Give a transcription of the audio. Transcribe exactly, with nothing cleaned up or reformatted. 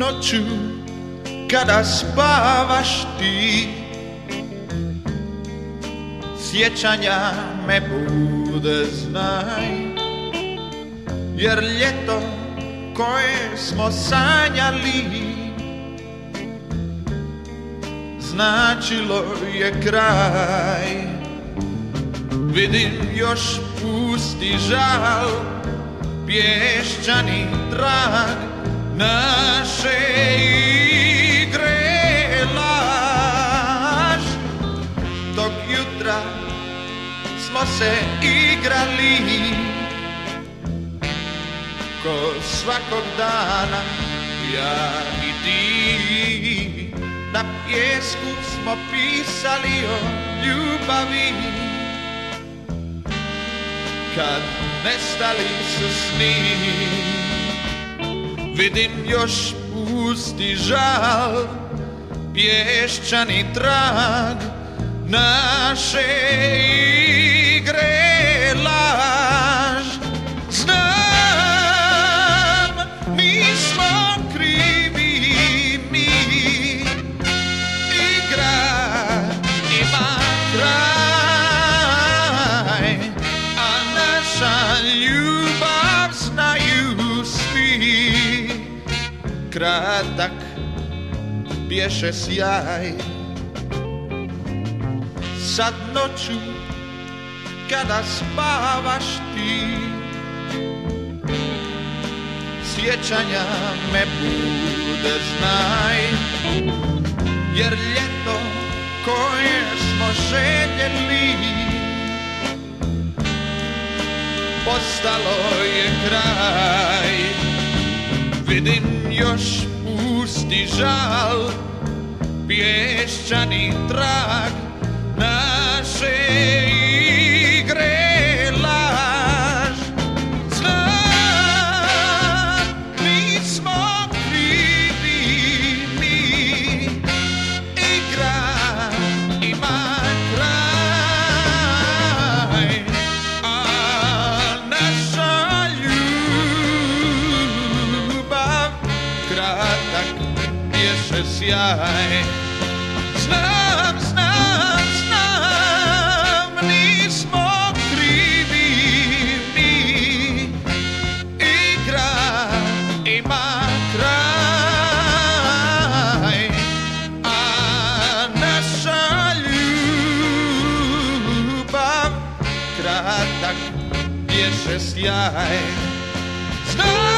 noću kada spavaš ti, sjećanja me bude, znaj, jer ljeto koje smo sanjali značilo je kraj. Vidim još pusti žal, pješčani trag naše igre laž. Tog jutra smo se igrali ko svakog dana, ja i ti. Na pjesku smo pisali o ljubavi, kad nestali su sni. Vidim još pusti žal, pješčani trag naše igre laž. Znam, mi smo krivi, mi, igra ima kraj, a naša ljubav znaju svi. Kratak bješe sjaj, sad noću kada spavaš ti, sjećanja me bude, znaj, jer ljeto koje smo željeli postalo je kraj. Vidim još pusti žal, pješčani trag naše igre laž. Znam, mi smo krivi, mi, igra ima kraj, a naša ljubav kratak bješe sjaj. Znam, znam, znam, nismo krivi mi, igra ima kraj, a naša ljubav kratak bješe sjaj. Znam,